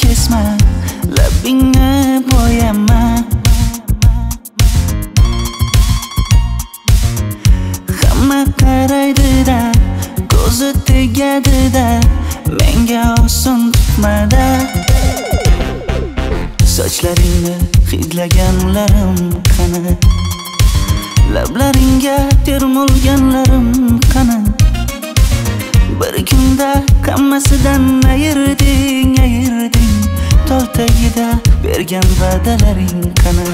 kesma, labingni bo'yama. Hamma qaraydi-da, ko'zi tegadi-da, menga oson tutmada. Sochlaringni hidlaganlarim qani, lablaringga termulganlarim qani. Bir kunda hammasidan ayırding, tol tagida bergan va'dalaring qani.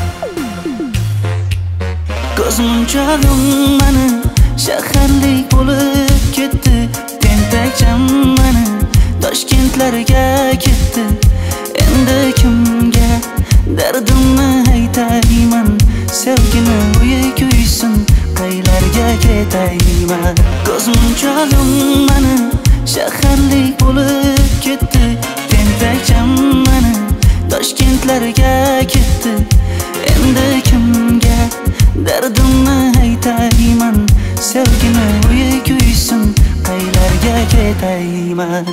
Ko'zmunchog'im mani shaharlik bo'lib ketdi, tentakcham mani Toshkentlarga ketdi. Endi kimga dardimni aytayman, sevgini uyi kuysin, qaylarga ketayman. Ko'zmunchog'im mani shaharlik bo'lib ketdi, tentakcham mani Toshkentlarga ketdi. Endi kimga dardimni aytayman, sevgini uyi kuysin, qaylarga ketayman.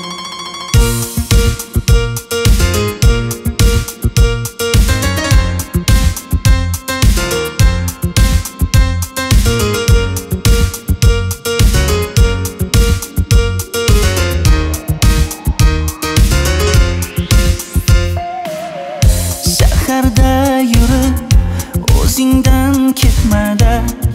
Shaharda yurib o'zingdan ketmada,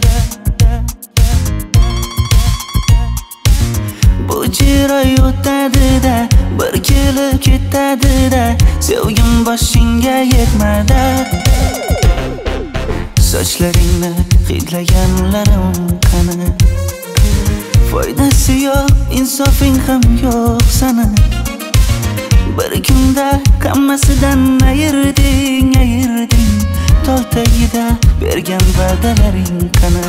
bu chiroy o'tadi-da, bir kelib ketadi-da, sevgim boshingga yetmada. Sochlaringni hidlaganlarim qani, foydasi yo'q, insofing ham yo'q sana. Bir kunda hammasidan ayırding, tol tagida bergan va'dalaring qani.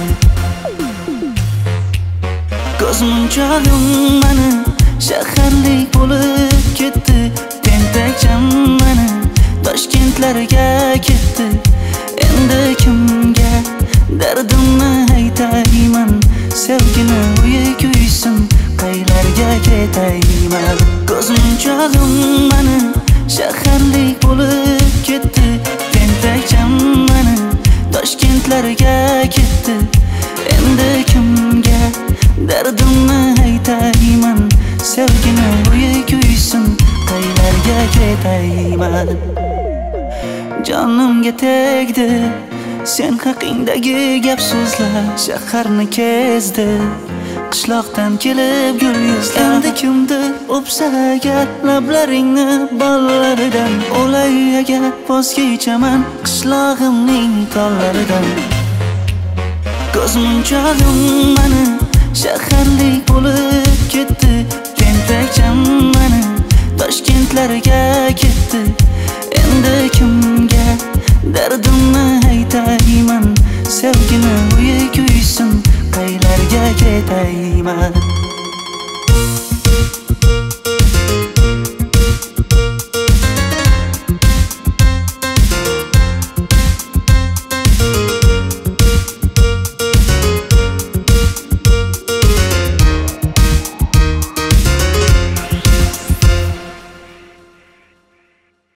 Ko'zmunchog'im mani shaharlik bo'lib ketdi, tentakcham mani Toshkentlarga ketdi. Endi kimga dardimni aytayman, sevgini uyi kuysin, qaylarga ketayman. Ko'zmunchog'im mani shaharlik bo'lib ketdi, tentakcham mani Toshkentlarga ketdi. Endi kimga dardimni aytayman, sevgini uyi kuysin, qaylarga ketayman. Jonimga tegdi sen haqingdagi gap so'zlar, shaharni kezdi qishloqdan kelib gul yuzlar. Endi kimdir o'psa agar lablaringni bollaridan, o'lay agar voz kechaman qishlog'imning tollaridan. Ko'zmunchog'im mani shaharlik